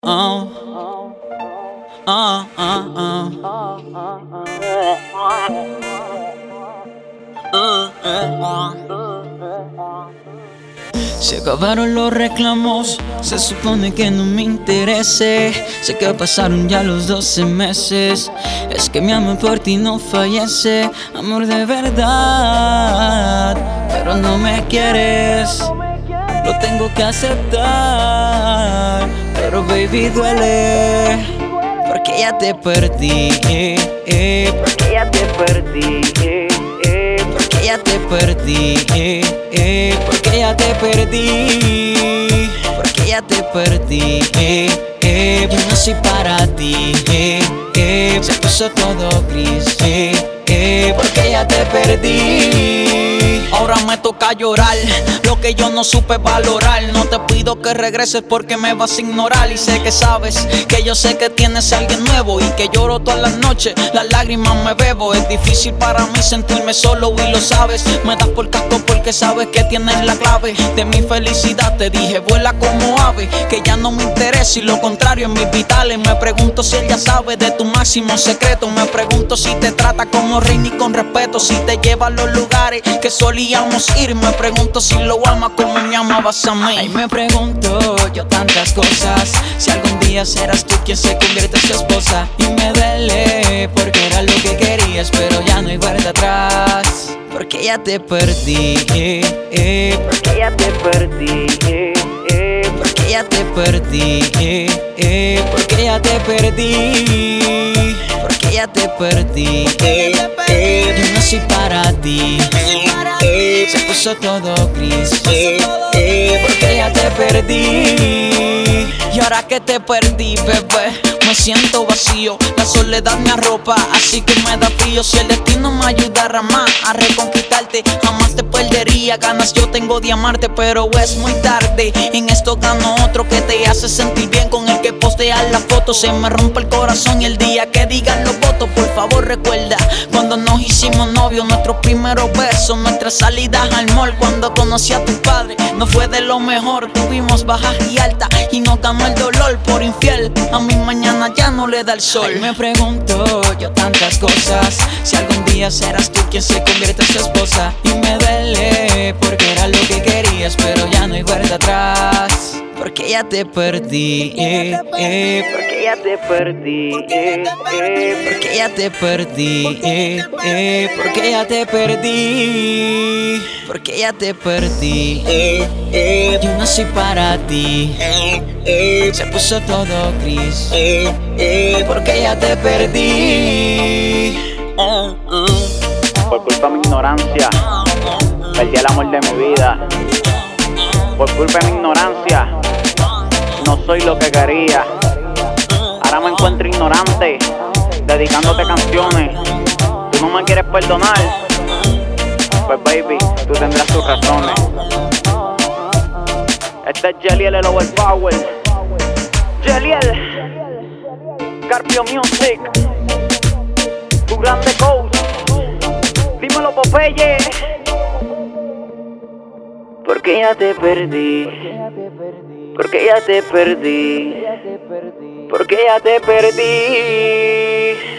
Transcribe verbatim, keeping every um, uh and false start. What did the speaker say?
Oh, oh, oh, oh. Uh, uh, uh. Se acabaron los reclamos, se supone que no me interese. Sé que pasaron ya los doce meses. Es que mi amor por ti no fallece. Amor de verdad, pero no me quieres. Lo tengo que aceptar, pero baby duele, porque ya te perdí, eh, eh, porque ya te perdí, eh, eh, porque ya te perdí, eh, eh, porque ya te perdí, porque ya te perdí, eh, eh, yo no soy para ti, eh, eh, se puso todo gris, eh, eh, porque ya te perdí. Ahora me toca llorar lo que yo no supe valorar. No te pido que regreses porque me vas a ignorar. Y sé que sabes que yo sé que tienes a alguien nuevo y que lloro todas las noches, las lágrimas me bebo. Es difícil para mí sentirme solo y lo sabes. Me das por casco porque sabes que tienes la clave de mi felicidad. Te dije vuela como ave, que ya no me interesa y lo contrario en mis vitales. Me pregunto si ella sabe de tu máximo secreto. Me pregunto si te trata como reina y con respeto, si te lleva a los lugares que solíamos ir. Me pregunto si lo ama como me amabas a mí. Ay, me pregunto yo tantas cosas, si algún día serás tú quien se convierte en su esposa. Y me duele porque era lo que querías, pero ya no hay vuelta atrás, porque ya te perdí, eh, eh, porque ya te perdí, eh, eh, porque ya te perdí, eh, eh, porque ya te perdí, porque ya te perdí, eh, eh, yo no soy para ti, eh, eh, se puso todo gris, eh, eh, porque ya te perdí. Y ahora que te perdí, bebé, me siento vacío, la soledad me arropa, así que me da frío. Si el destino me ayudara más a reconquistarte, jamás te perdería. Ganas yo tengo de amarte, pero es muy tarde. En esto gano otro que te hace sentir bien, con el que postear la foto. Se me rompe el corazón y el día que digan los votos, por favor recuerda cuando nos hicimos novios, nuestros primeros besos, nuestras salidas al mall. Cuando conocí a tu padre, no fue de lo mejor, tuvimos bajas y altas y nos ganó el dolor por infiel. A mi mañana ya no le da el sol. Ay, me pregunto yo tantas cosas, si algún día serás tú quien se convierte en su esposa. Y me duele porque era lo que querías, pero ya no hay vuelta atrás, porque ya te perdí, eh, eh, porque ya te perdí, eh, eh, porque ya te perdí, eh, eh, porque ya te perdí, porque ya te perdí, eh, eh, yo no soy para ti, eh, eh, se puso todo gris, eh, eh, porque ya te perdí. Oh, oh. Por culpa de mi ignorancia, perdí el amor de mi vida. Por culpa de mi ignorancia, no soy lo que quería. Ahora me encuentro ignorante, dedicándote canciones. Tú no me quieres perdonar, pues baby, tú tendrás tus razones. Este es Jeliel, el Overpower. Jeliel, Carpio Music, tu grande coach. Dímelo, Popeye. Porque ya te perdí, porque ya te perdí, porque ya te perdí.